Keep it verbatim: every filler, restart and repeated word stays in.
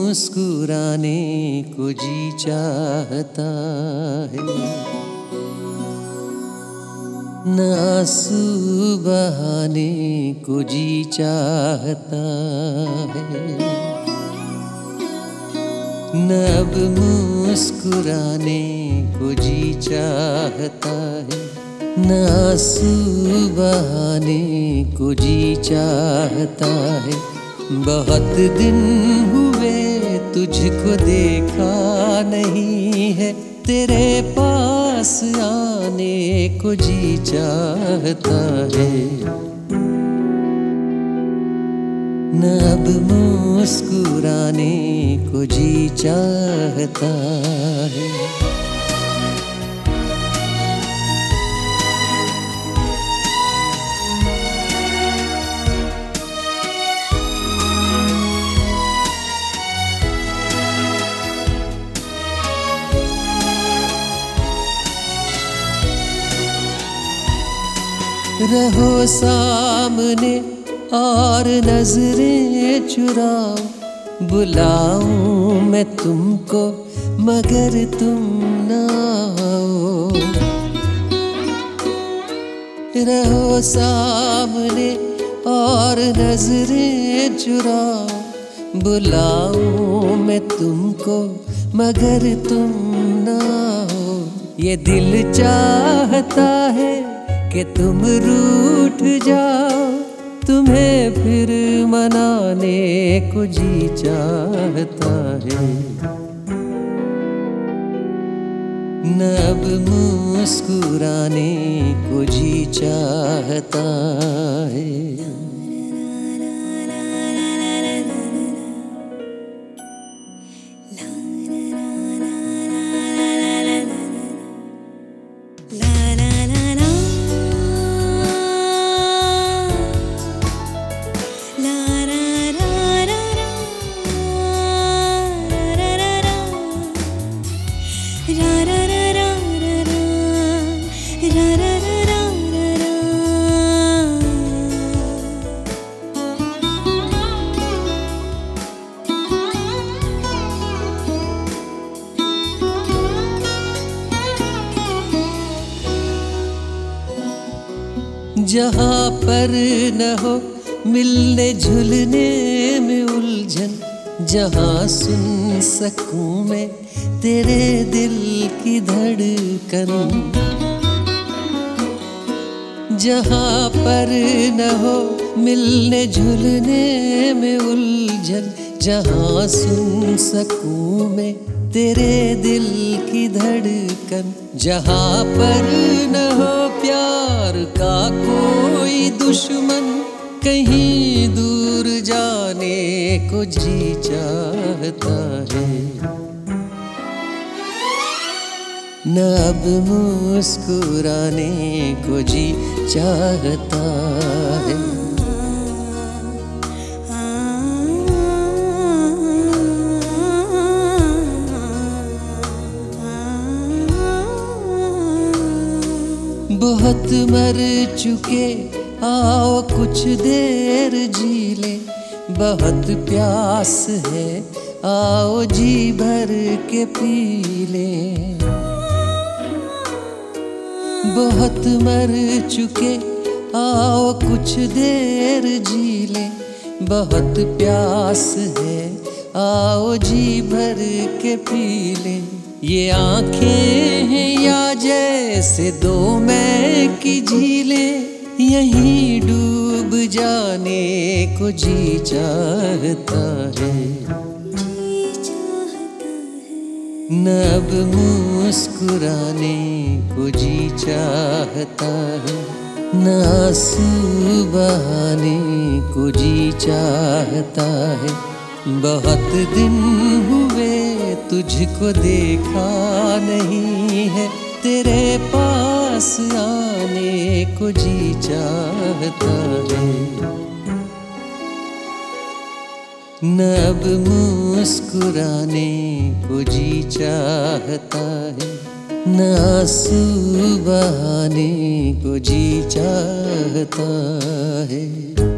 मुस्कुराने को जी चाहता है, न आंसू बहाने को जी चाहता है, न अब मुस्कुराने को जी चाहता है, न आंसू बहाने को जी चाहता है। बहुत दिन हुए तुझको देखा नहीं है, तेरे पास आने को जी चाहता है, न अब मुस्कुराने को जी चाहता है। रहो सामने और नजरें चुराओ, बुलाऊं मैं तुमको मगर तुम ना आओ। रहो सामने और नजरें चुराओ, बुलाऊं मैं तुमको मगर तुम ना आओ। ये दिल चाहता है कि तुम रूठ जाओ, तुम्हें फिर मनाने को जी चाहता है, न अब मुस्कुराने को जी चाहता है। जहाँ पर न हो मिलने झुलने में उलझन, जहाँ सुन सकूं मैं तेरे दिल की धड़कन। जहाँ पर न हो मिलने झुलने में उलझन, जहाँ सुन सकूं मैं तेरे दिल की धड़कन। जहाँ पर न हो प्यार का कोई दुश्मन, कहीं दूर जाने को जी चाहता है, न अब मुस्कुराने को जी चाहता है। बहुत मर चुके आओ कुछ देर जी ले, बहुत प्यास है आओ जी भर के पी ले। बहुत मर चुके आओ कुछ देर जी ले, बहुत प्यास है आओ जी भर के पी ले। ये आँखें हैं या जैसे दो मैं की झीलें, यहीं डूब जाने को जी चाहता है, न अब मुस्कुराने को जी चाहता है, न आंसू बहाने को जी चाहता है। बहुत दिन हुए तुझको देखा नहीं है, तेरे पास आने को जी चाहता है, न अब मुस्कुराने को जी चाहता है, न आंसू बहाने को जी चाहता है।